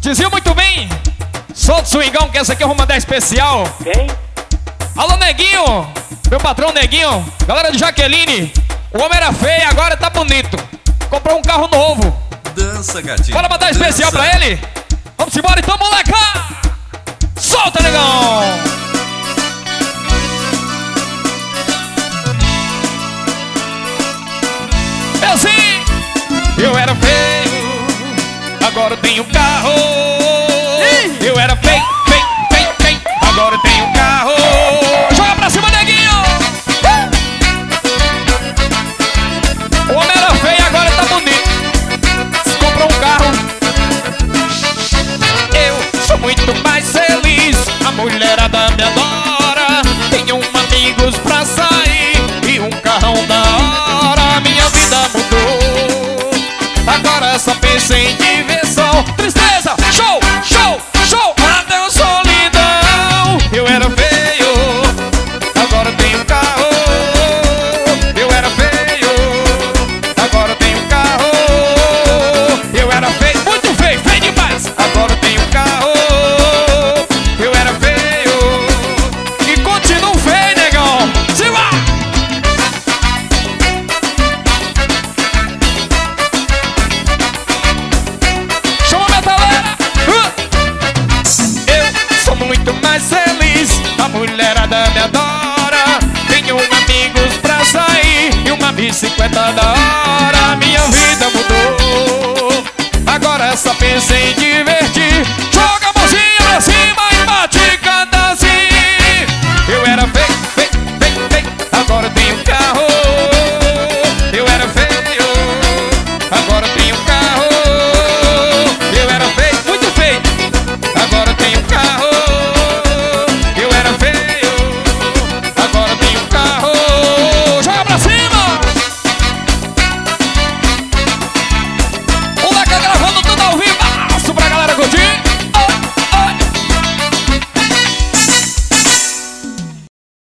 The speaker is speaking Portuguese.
Dizia muito bem. Solta o swingão, que essa aqui eu vou mandar especial. Quem? Alô, Neguinho. Meu patrão Neguinho. Galera de Jaqueline. O homem era feio, agora tá bonito. Comprou um carro novo. Dança, gatinho. Bora mandar especial pra ele? Vamos embora então, moleca! Solta, negão! É assim! Eu era feio, agora eu tenho carro. Eu era feio, agora eu tenho carro. Joga pra cima, Neguinho! O homem era feio, agora tá bonito. Comprou um carro. Eu sou muito mais feliz. A mulherada me adora. Tenho amigos pra sair e um carrão da hora. Minha vida mudou. Agora só penso em diversão. Tristeza, show, show, show. Adeus, solidão. Eu era feio, agora tenho carro. Eu era feio, agora tenho carro. Eu era feio, muito feio, feio demais. Agora tenho carro. Eu era feio e continuo feio, negão. Se vá! Chama a metaleira! Eu sou muito mais feliz. A mulherada me adora. Tenho amigos pra sair e uma bicicleta da hora.